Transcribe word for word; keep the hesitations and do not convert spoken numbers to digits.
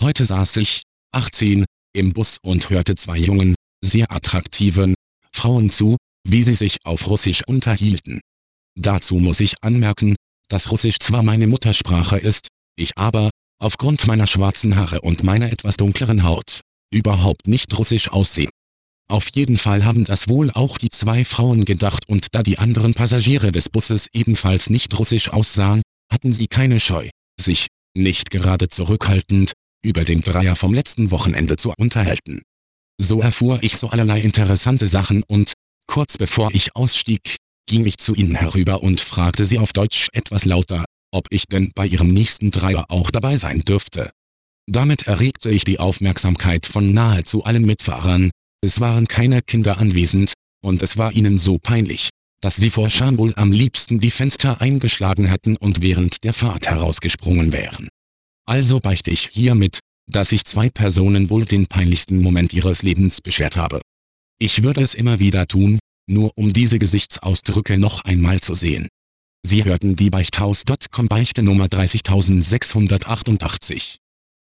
Heute saß ich, achtzehn, im Bus und hörte zwei jungen, sehr attraktiven Frauen zu, wie sie sich auf Russisch unterhielten. Dazu muss ich anmerken, dass Russisch zwar meine Muttersprache ist, ich aber, aufgrund meiner schwarzen Haare und meiner etwas dunkleren Haut, überhaupt nicht russisch aussehe. Auf jeden Fall haben das wohl auch die zwei Frauen gedacht, und da die anderen Passagiere des Busses ebenfalls nicht russisch aussahen, hatten sie keine Scheu, sich, nicht gerade zurückhaltend, über den Dreier vom letzten Wochenende zu unterhalten. So erfuhr ich so allerlei interessante Sachen und, kurz bevor ich ausstieg, ging ich zu ihnen herüber und fragte sie auf Deutsch etwas lauter, ob ich denn bei ihrem nächsten Dreier auch dabei sein dürfte. Damit erregte ich die Aufmerksamkeit von nahezu allen Mitfahrern. Es waren keine Kinder anwesend, und es war ihnen so peinlich, dass sie vor Scham wohl am liebsten die Fenster eingeschlagen hätten und während der Fahrt herausgesprungen wären. Also beichte ich hiermit, dass ich zwei Personen wohl den peinlichsten Moment ihres Lebens beschert habe. Ich würde es immer wieder tun, nur um diese Gesichtsausdrücke noch einmal zu sehen. Sie hörten die Beichthaus Punkt com Beichte Nummer dreißigsechshundertachtundachtzig.